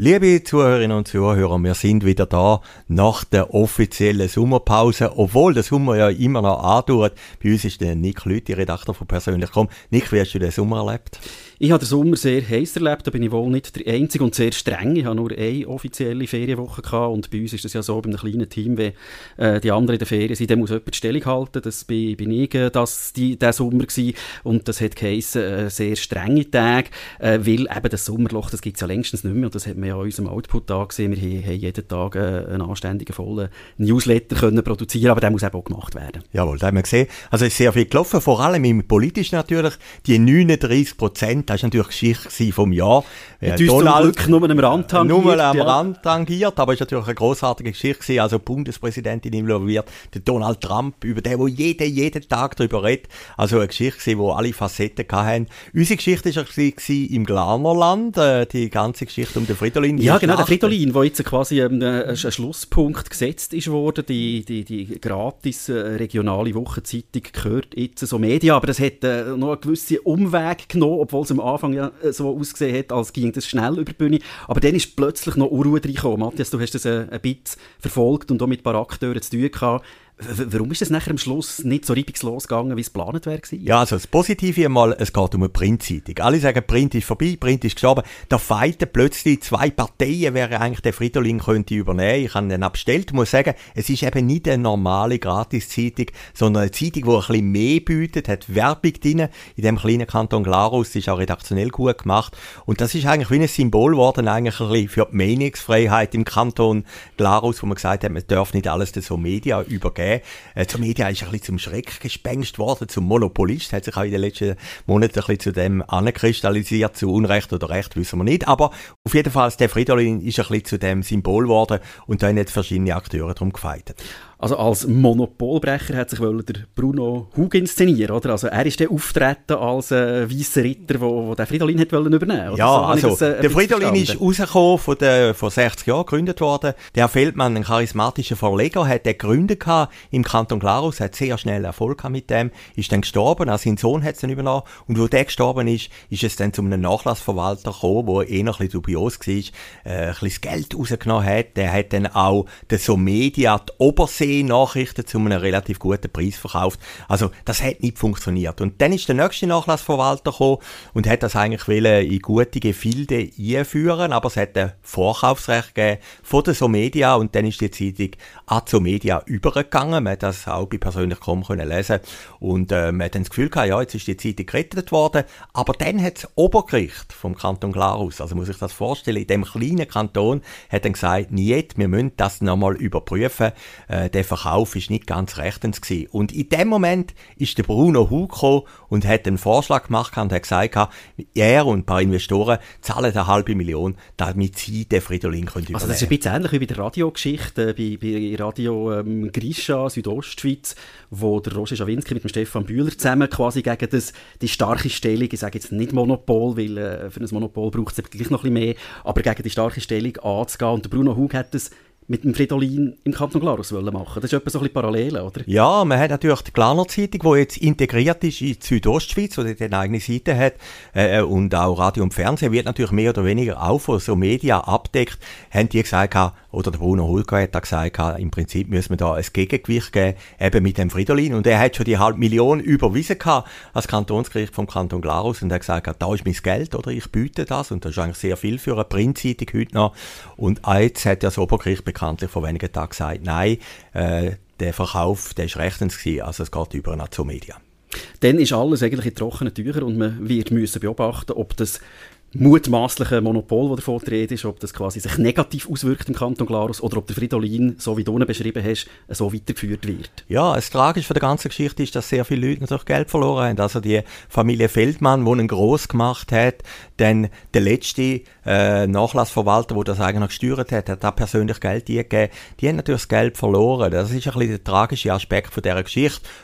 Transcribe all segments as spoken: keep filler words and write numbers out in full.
Liebe Zuhörerinnen und Zuhörer, wir sind wieder da nach der offiziellen Sommerpause, obwohl der Sommer ja immer noch andauert. Bei uns ist der Nick Lüthi, Redakteur von «Persönlich». Komm, Nick, wie hast du den Sommer erlebt? Ich habe den Sommer sehr heiß erlebt, da bin ich wohl nicht der Einzige und sehr streng. Ich habe nur eine offizielle Ferienwoche gehabt und bei uns ist das ja so, bei einem kleinen Team, wenn äh, die anderen in der Ferien sind, dann muss jemand die Stellung halten. Das bin, bin ich, äh, das die, der Sommer gewesen. Und das hat geheissen, äh, sehr strenge Tage, äh, weil eben das Sommerloch, das gibt es ja längstens nicht mehr und das hat man ja an unserem Output da gesehen. Wir haben, haben jeden Tag äh, einen anständigen, vollen Newsletter können produzieren, aber der muss eben auch gemacht werden. Jawohl, da haben wir gesehen. Also es ist sehr viel gelaufen, vor allem im Politischen natürlich. Die neununddreissig Prozent, das war natürlich Geschichte vom Jahr. Ja, du hast zum Glück nur am Rand tangiert. Nur am ja. Rand tangiert, aber es war natürlich eine grossartige Geschichte. Also die Bundespräsidentin involviert, der Donald Trump, über den, wo jeder, jeden Tag darüber redet. Also eine Geschichte, wo alle Facetten hatten. Unsere Geschichte war im Glarnerland, die ganze Geschichte um den Fridolin. Ja, genau, der Fridolin, wo jetzt quasi ähm, ein Schlusspunkt gesetzt ist worden. Die, die, die gratis äh, regionale Wochenzeitung gehört jetzt so Medien, aber das hat äh, noch einen gewissen Umweg genommen, obwohl es am Anfang ja äh, so ausgesehen hat, als ging das schnell über die Bühne. Aber dann ist plötzlich noch Unruhe reingekommen. Matthias, du hast das äh, ein bisschen verfolgt und auch mit ein paar Akteuren zu tun gehabt. Warum ist das nachher am Schluss nicht so reibungslos gegangen, wie es geplant wäre? Ja, also das Positive einmal, es geht um eine Printzeitung. Alle sagen, Print ist vorbei, Print ist gestorben. Da fighten plötzlich zwei Parteien, wer eigentlich der Fridolin könnte übernehmen. Ich habe ihn abgestellt. Ich muss sagen, es ist eben nicht eine normale Gratiszeitung, sondern eine Zeitung, die ein bisschen mehr bietet, hat Werbung drin. In dem kleinen Kanton Glarus ist auch redaktionell gut gemacht. Und das ist eigentlich wie ein Symbol geworden, eigentlich ein bisschen für die Meinungsfreiheit im Kanton Glarus, wo man gesagt hat, man darf nicht alles den so Media übergeben. Äh, zum Media ist ein bisschen zum Schreckgespenst worden, zum Monopolist, hat sich auch in den letzten Monaten ein bisschen zu dem ankristallisiert, zu Unrecht oder Recht, wissen wir nicht, aber auf jeden Fall, der Fridolin ist ein bisschen zu dem Symbol geworden und da haben jetzt verschiedene Akteure darum gefeitet. Also als Monopolbrecher hat sich wohl der Bruno Hug inszenieren, oder? Also er ist der auftreten als äh, weisser Ritter, wo, wo der Fridolin hat wollen übernehmen. Oder? Ja, so also das, äh, der Fridolin ist rausgekommen, von der, vor sechzig Jahren gegründet worden. Der Herr Feldmann, ein charismatischer Verleger, hat den gegründet gehabt im Kanton Glarus, hat sehr schnell Erfolg gehabt mit dem, ist dann gestorben, also sein Sohn hat es dann übernommen und wo der gestorben ist, ist es dann zu einem Nachlassverwalter gekommen, der eh noch ein bisschen dubios war, äh, ein bisschen das Geld rausgenommen hat. Der hat dann auch den Somedia, die Obersee Nachrichten zu einem relativ guten Preis verkauft. Also das hat nicht funktioniert. Und dann ist der nächste Nachlassverwalter gekommen und hat das eigentlich wollen in gute Gefilde einführen, aber es hat ein Vorkaufsrecht gegeben von der Somedia und dann ist die Zeitung an die Somedia übergegangen. Man hat das auch bei persönlich punkt com können lesen und äh, man hat dann das Gefühl gehabt, ja, jetzt ist die Zeitung gerettet worden, aber dann hat das Obergericht vom Kanton Glarus, also muss ich das vorstellen, in dem kleinen Kanton, hat dann gesagt, nicht, wir müssen das nochmal überprüfen, äh, der Verkauf ist nicht ganz rechtens gewesen. Und in dem Moment ist der Bruno Hug gekommen und hat einen Vorschlag gemacht und hat gesagt, er und ein paar Investoren zahlen eine halbe Million, damit sie den Fridolin können übernehmen. Also das ist ein bisschen ähnlich wie bei der Radiogeschichte, bei, bei Radio ähm, Grischa, Südostschweiz, wo der Roger Schawinski mit dem Stefan Bühler zusammen quasi gegen das, die starke Stellung, ich sage jetzt nicht Monopol, weil äh, für ein Monopol braucht es gleich noch ein bisschen mehr, aber gegen die starke Stellung anzugehen. Und der Bruno Hug hat das mit dem Fridolin im Kanton Glarus machen. Das ist etwa so ein bisschen parallel, oder? Ja, man hat natürlich die Glarner Zeitung, die jetzt integriert ist in die Südostschweiz, die eine eigene Seite hat, äh, und auch Radio und Fernsehen, wird natürlich mehr oder weniger auch von so Media abdeckt, haben die gesagt, oder der Bruno Hulger hat da gesagt, im Prinzip müssen wir da ein Gegengewicht geben, eben mit dem Fridolin. Und er hat schon die halbe Million überwiesen gehabt, als Kantonsgericht vom Kanton Glarus, und er hat gesagt, da ist mein Geld, oder ich biete das, und das ist eigentlich sehr viel für eine Printzeitung heute noch. Und jetzt hat das Obergericht bekanntlich vor wenigen Tagen gesagt, nein, äh, der Verkauf, der ist rechtens gewesen, also es geht über eine Somedia. Dann ist alles eigentlich in trockenen Tüchern und man wird müssen beobachten, ob das mutmaßliche Monopol, das davon die Rede ist, ob das quasi sich negativ auswirkt im Kanton Glarus oder ob der Fridolin, so wie du ihn beschrieben hast, so weitergeführt wird. Ja, das Tragische von der ganzen Geschichte ist, dass sehr viele Leute natürlich Geld verloren haben. Also die Familie Feldmann, die ihn gross gemacht hat, dann der letzte äh, Nachlassverwalter, der das eigentlich gesteuert hat, hat da persönlich Geld gegeben. Die haben natürlich das Geld verloren. Das ist ein bisschen der tragische Aspekt von dieser Geschichte.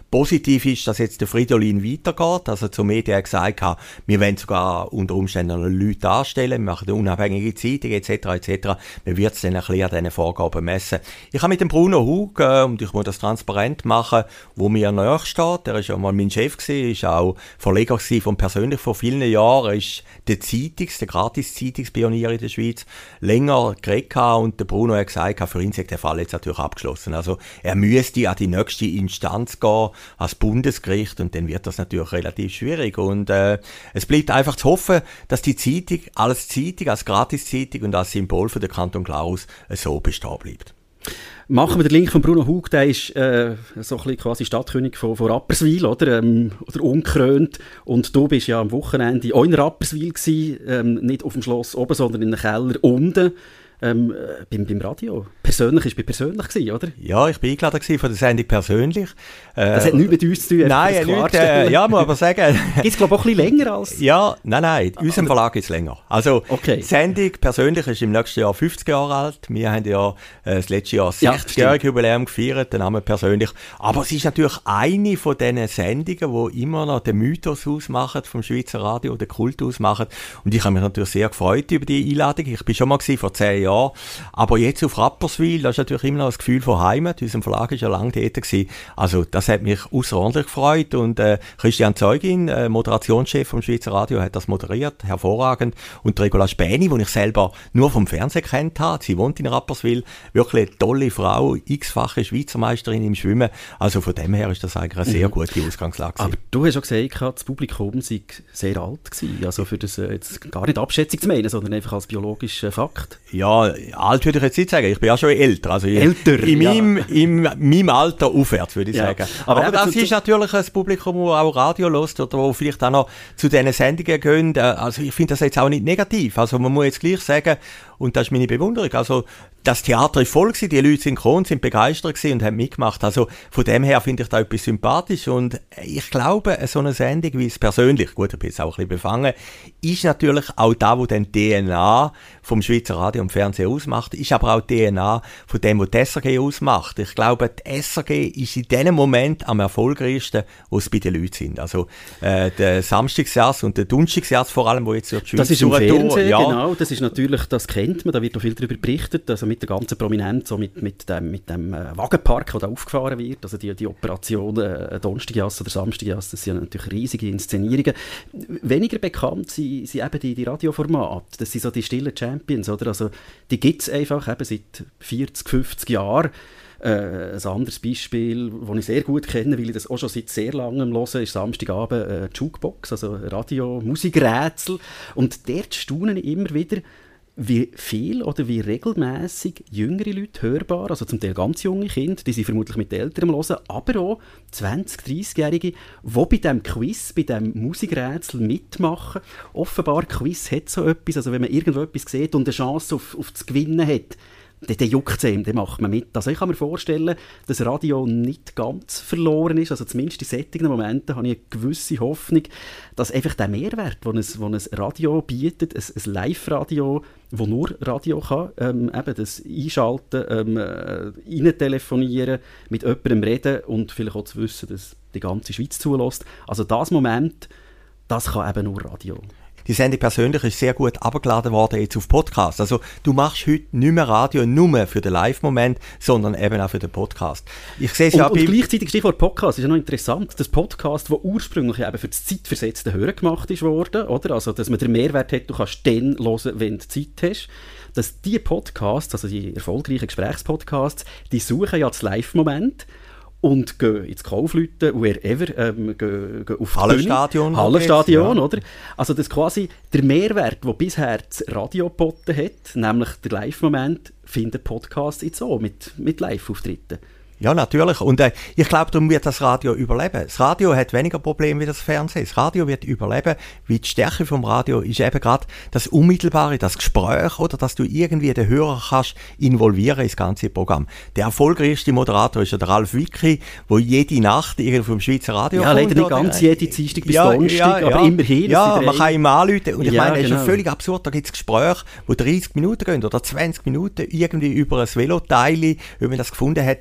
Positiv ist, dass jetzt der Fridolin weitergeht. Also zu Medien gesagt hat, wir wollen sogar unter Umständen noch Leute anstellen, wir machen eine unabhängige Zeitung et cetera et cetera. Man wird es dann ein bisschen an diesen Vorgaben messen. Ich habe mit dem Bruno Hug, äh, und ich muss das transparent machen, wo mir nahe steht. Er ist ja mal mein Chef gewesen, ist auch Verleger gewesen von persönlich vor vielen Jahren, er ist der Zeitungs-, der Gratis-Zeitungspionier in der Schweiz, länger geredet und der Bruno hat gesagt, für ihn ist der Fall jetzt natürlich abgeschlossen. Also er müsste an die nächste Instanz gehen, als Bundesgericht, und dann wird das natürlich relativ schwierig. Und äh, es bleibt einfach zu hoffen, dass die Zeitung als Zeitung, als Gratis-Zeitung und als Symbol für den Kanton Glarus so bestehen bleibt. Machen wir den Link von Bruno Hug, der ist äh, so ein bisschen quasi Stadtkönig von, von Rapperswil, oder? Ähm, oder unkrönt. Und du bist ja am Wochenende auch in Rapperswil gewesen, ähm, nicht auf dem Schloss oben, sondern in einem Keller unten. Ähm, äh, beim, beim Radio. Persönlich ist bei persönlich gewesen, oder? Ja, ich bin eingeladen gewesen von der Sendung persönlich. Äh, das hat nichts mit uns zu tun. Nein, nicht, äh, ja, muss aber sagen. Gibt es, glaube ich, auch ein bisschen länger als... Ja, nein, nein, in unserem Verlag ist es länger. Also, okay. Die Sendung persönlich ist im nächsten Jahr fünfzig Jahre alt. Wir haben ja äh, das letzte Jahr sechzigjähriges ja, Jubiläum gefeiert, den Namen persönlich. Aber es ist natürlich eine von diesen Sendungen, die immer noch den Mythos ausmachen vom Schweizer Radio, den Kult ausmachen. Und ich habe mich natürlich sehr gefreut über die Einladung. Ich bin schon mal gewesen, vor zehn Jahren. Aber jetzt auf Rapperswil, das ist natürlich immer noch das Gefühl von Heimat. Unser Verlag war ja lange dort gewesen. Also, das hat mich außerordentlich gefreut. Und äh, Christian Zeugin, äh, Moderationschef vom Schweizer Radio, hat das moderiert, hervorragend. Und Regula Späni, die ich selber nur vom Fernsehen kennt habe, sie wohnt in Rapperswil, wirklich eine tolle Frau, x-fache Schweizer Meisterin im Schwimmen. Also von dem her ist das eigentlich eine sehr gute Ausgangslage. Aber du hast ja gesagt, das Publikum sei sehr alt gewesen. Also für das äh, jetzt gar nicht Abschätzung zu meinen, sondern einfach als biologischer Fakt. Ja, alt würde ich jetzt nicht sagen. Ich bin ja schon älter. Also älter, in ja. meinem, in meinem Alter aufwärts, würde ich ja. sagen. Aber, Aber das ist natürlich ein Publikum, das auch Radio hört oder wo vielleicht auch noch zu diesen Sendungen gehen. Also ich finde das jetzt auch nicht negativ. Also man muss jetzt gleich sagen, und das ist meine Bewunderung, also das Theater ist voll gewesen, die Leute synchron, sind begeistert gewesen und haben mitgemacht. Also von dem her finde ich da etwas sympathisch und ich glaube, so eine Sendung wie es persönlich, gut, ich bin jetzt auch ein bisschen befangen, ist natürlich auch da, wo dann die D N A vom Schweizer Radio und Fernsehen ausmacht, ist aber auch die D N A von dem, was die S R G ausmacht. Ich glaube, die S R G ist in dem Moment am erfolgreichsten, wo es bei den Leuten sind. Also äh, der Samstagsjazz und der Donnerstagsjazz vor allem, wo jetzt durch die Schweiz das ist im Fernsehen, ja. Genau, das ist natürlich, das kennt man, da wird noch viel darüber berichtet, also mit der ganzen Prominenz, so mit, mit dem, mit dem äh, Wagenpark, der da aufgefahren wird, also die, die Operationen äh, Donnerstagjass oder Samstagjass, das sind natürlich riesige Inszenierungen. Weniger bekannt sind, sind eben die, die Radioformate, das sind so die stillen Champions, oder? Also die gibt es einfach eben seit vierzig, fünfzig Jahren. Äh, ein anderes Beispiel, das ich sehr gut kenne, weil ich das auch schon seit sehr langem höre, ist Samstagabend äh, Jukebox, also Radio, Musikrätsel. Und dort staune ich immer wieder, wie viel oder wie regelmässig jüngere Leute hörbar, also zum Teil ganz junge Kinder, die sie vermutlich mit den Eltern hören, aber auch zwanzig-, dreißigjährige, die bei diesem Quiz, bei diesem Musikrätsel mitmachen. Offenbar, Quiz hat so etwas, also wenn man irgendwo etwas sieht und eine Chance auf, auf das Gewinnen hat, dann, dann juckt es ihm, dann macht man mit. Also ich kann mir vorstellen, dass Radio nicht ganz verloren ist, also zumindest in solchen Momenten habe ich eine gewisse Hoffnung, dass einfach der Mehrwert, den ein, den ein Radio bietet, ein, ein Live-Radio, das nur Radio kann, ähm, eben das Einschalten, ähm, äh, reintelefonieren, mit jemandem reden und vielleicht auch zu wissen, dass die ganze Schweiz zulässt. Also das Moment, das kann eben nur Radio. Die Sendung persönlich ist sehr gut abgeladen worden jetzt auf Podcast. Also du machst heute nicht mehr Radio nur für den Live-Moment, sondern eben auch für den Podcast. Ich sehe es und, ja und gleichzeitig, Stichwort Podcast, ist ja noch interessant, das Podcast, das ursprünglich eben für das zeitversetzte Hören gemacht ist worden, oder? Also, dass man den Mehrwert hat, du kannst dann hören, wenn du Zeit hast. Dass die Podcasts, also die erfolgreichen Gesprächspodcasts, die suchen ja das Live-Moment und gehen ins Kaufleuten, wherever, ähm, gehen, gehen auf Hallenstadion. Hallenstadion, ja. Oder? Also das quasi der Mehrwert, den bisher das Radio geboten hat, nämlich der Live-Moment, findet Podcast jetzt auch mit, mit Live-Auftritten. Ja, natürlich. Und äh, ich glaube, darum wird das Radio überleben. Das Radio hat weniger Probleme wie das Fernsehen. Das Radio wird überleben, weil die Stärke vom Radio ist eben gerade das Unmittelbare, das Gespräch, oder dass du irgendwie den Hörer kannst involvieren ins ganze Programm. Der erfolgreichste Moderator ist ja der Ralf Wicki, der jede Nacht irgendwo vom Schweizer Radio ja, kommt. Ja, leider nicht ganz jede Dienstag bis ja, Donnerstag, ja, ja. aber immerhin. Ja, man kann ihm anrufen. Und ich ja, meine, es genau. ist ja völlig absurd. Da gibt es Gespräche, die dreißig Minuten gehen oder zwanzig Minuten irgendwie über ein Veloteil, ob man das gefunden hat oder nicht.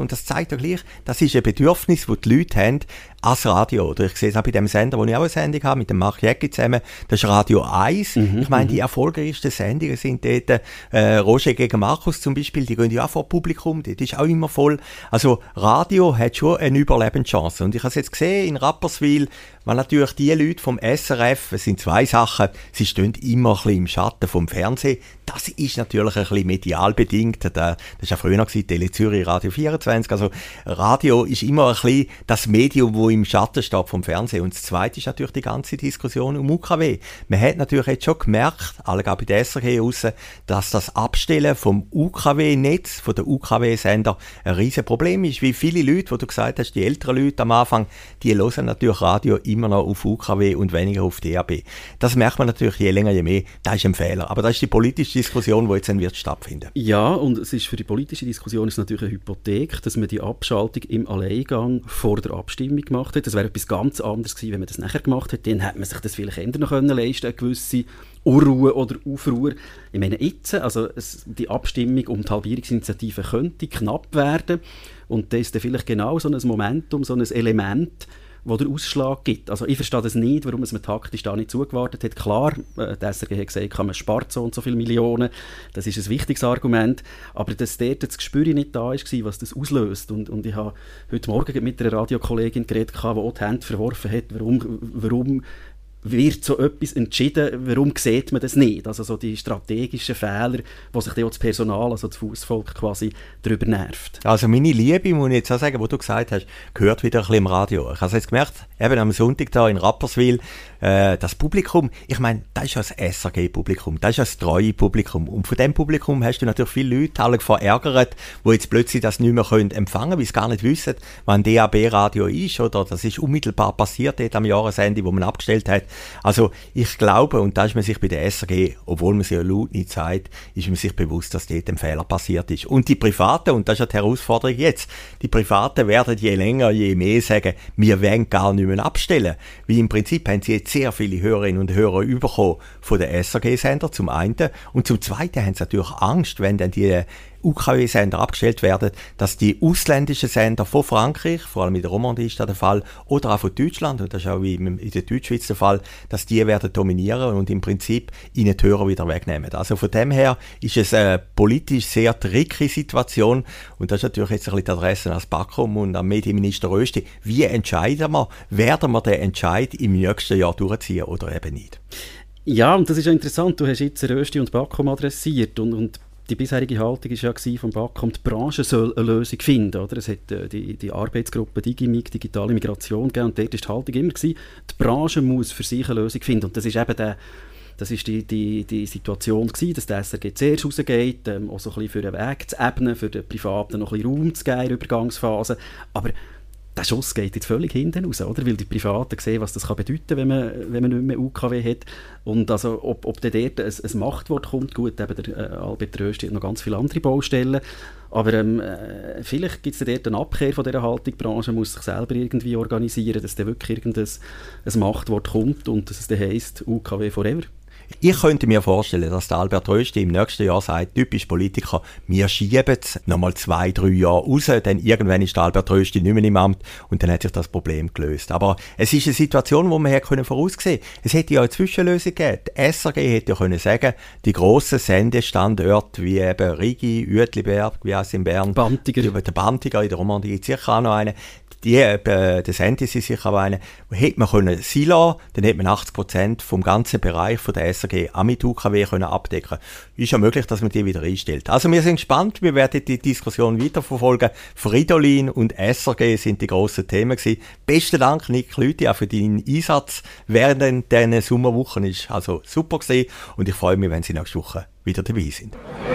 und das zeigt ja gleich, das ist ein Bedürfnis, das die Leute haben, als Radio. Oder ich sehe es auch bei dem Sender, wo ich auch eine Sendung habe, mit dem Marc Jäcki zusammen, das ist Radio eins. Mhm, ich meine, die erfolgreichsten Sendungen sind dort, äh, Roger gegen Markus zum Beispiel, die gehen ja auch vor Publikum, das ist auch immer voll. Also Radio hat schon eine Überlebenschance. Und ich habe es jetzt gesehen in Rapperswil, weil natürlich die Leute vom S R F, es sind zwei Sachen, sie stehen immer ein bisschen im Schatten vom Fernsehen. Das ist natürlich ein bisschen medial bedingt. Das war ja früher noch Tele Zürich, Radio vierundzwanzig. Also Radio ist immer ein bisschen das Medium, das im Schatten steht vom Fernsehen. Und das Zweite ist natürlich die ganze Diskussion um U K W. Man hat natürlich jetzt schon gemerkt, alle bei der S R G raus, dass das Abstellen vom U K W-Netz, von der U K W-Sender, ein riesen Problem ist. Wie viele Leute, wo du gesagt hast, die älteren Leute am Anfang, die hören natürlich Radio immer noch auf U K W und weniger auf D A B. Das merkt man natürlich je länger, je mehr. Das ist ein Fehler. Aber das ist die politische Diskussion, die jetzt dann wird stattfinden. Ja, und es ist für die politische Diskussion ist natürlich eine Hypothek, dass man die Abschaltung im Alleingang vor der Abstimmung gemacht hat. Das wäre etwas ganz anderes gewesen, wenn man das nachher gemacht hätte. Dann hätte man sich das vielleicht ändern können leisten, eine gewisse Unruhe oder Aufruhr. Ich meine, jetzt, also es, die Abstimmung um die Halbierungsinitiative könnte knapp werden. Und das ist dann vielleicht genau so ein Momentum, so ein Element, wo der Ausschlag gibt. Also ich verstehe das nicht, warum man taktisch da nicht zugewartet hat. Klar, äh, der S R G hat gesagt, man spart so und so viele Millionen. Das ist ein wichtiges Argument. Aber dass dort das Gespür nicht da war, was das auslöst. Und, und ich habe heute Morgen mit einer Radiokollegin geredet, die auch die Hände verworfen hat, warum, warum wird so etwas entschieden, warum sieht man das nicht? Also so die strategischen Fehler, wo sich dann auch das Personal, also das Fußvolk quasi darüber nervt. Also meine Liebe, muss ich jetzt auch sagen, was du gesagt hast, gehört wieder ein bisschen im Radio. Ich habe es jetzt gemerkt, eben am Sonntag da in Rapperswil, äh, das Publikum, ich meine, das ist ja das S R G-Publikum, das ist ja das treue Publikum. Und von diesem Publikum hast du natürlich viele Leute alle verärgert, die jetzt plötzlich das nicht mehr können empfangen können, weil sie gar nicht wissen, wann D A B-Radio ist, oder das ist unmittelbar passiert dort am Jahresende, wo man abgestellt hat. Also ich glaube, und da ist man sich bei der S R G, obwohl man sie ja laut nicht sagt, ist man sich bewusst, dass dort ein Fehler passiert ist. Und die Privaten, und das ist ja die Herausforderung jetzt, die Privaten werden je länger, je mehr sagen, wir wollen gar nicht mehr abstellen. Weil im Prinzip haben sie jetzt sehr viele Hörerinnen und Hörer bekommen von den S R G-Sender zum einen. Und zum Zweiten haben sie natürlich Angst, wenn dann die U K W-Sender abgestellt werden, dass die ausländischen Sender von Frankreich, vor allem in der Romandie ist das der Fall, oder auch von Deutschland, und das ist auch in der Deutschschweiz der Fall, dass die werden dominieren und im Prinzip ihnen die Hörer wieder wegnehmen. Also von dem her ist es eine politisch sehr tricky Situation, und das ist natürlich jetzt ein bisschen die Adresse ans Backrum und am Medienminister Rösti. Wie entscheiden wir, werden wir den Entscheid im nächsten Jahr durchziehen oder eben nicht? Ja, und das ist ja interessant, du hast jetzt Rösti und Backrum adressiert, und, und die bisherige Haltung war ja vom Backkum, die Branche soll eine Lösung finden. Oder? Es hat äh, die, die Arbeitsgruppe Digimig, digitale Migration gegeben, und dort war die Haltung immer gewesen, die Branche muss für sich eine Lösung finden. Und das ist eben der, das ist die, die, die Situation gewesen, dass der S R G zuerst rausgeht, ähm, auch so ein bisschen für den Weg zu ebnen, für den Privaten noch ein bisschen Raum zu geben in der Übergangsphase. Aber der Schuss geht jetzt völlig hinten raus, oder? Weil die Privaten sehen, was das kann bedeuten, wenn man, wenn man nicht mehr U K W hat. Und also, ob, ob dann dort ein, ein Machtwort kommt, gut, eben der äh, Albert Rösti hat noch ganz viele andere Baustellen. Aber ähm, äh, vielleicht gibt es dort eine Abkehr von dieser Haltung. Die Branche muss sich selber irgendwie organisieren, dass dann wirklich irgendein ein Machtwort kommt und dass es dann heisst, U K W forever. Ich könnte mir vorstellen, dass der Albert Rösti im nächsten Jahr sagt, typisch Politiker, wir schieben es nochmal zwei, drei Jahre raus, denn irgendwann ist der Albert Rösti nicht mehr im Amt und dann hat sich das Problem gelöst. Aber es ist eine Situation, die man hätte voraussehen können. Es hätte ja eine Zwischenlösung gegeben. Die S R G hätte ja können sagen, die grossen Sendestandorte wie eben Rigi, Uetliberg, wie heißt es in Bern, Bantiger. Der Bantiger, in der Romandie gibt es sicher auch noch einen. Die, äh, der Sentis ist sicher auch eine, hätte man können sie lassen, dann hätte man achtzig Prozent vom ganzen Bereich von der S R G auch mit U K W können abdecken. Ist ja möglich, dass man die wieder einstellt. Also wir sind gespannt, wir werden die Diskussion weiterverfolgen. Fridolin und S R G sind die grossen Themen gewesen. Besten Dank, Nick Lüthi, auch für deinen Einsatz während diesen Sommerwochen. Ist also super gewesen und ich freue mich, wenn Sie nächste Woche wieder dabei sind.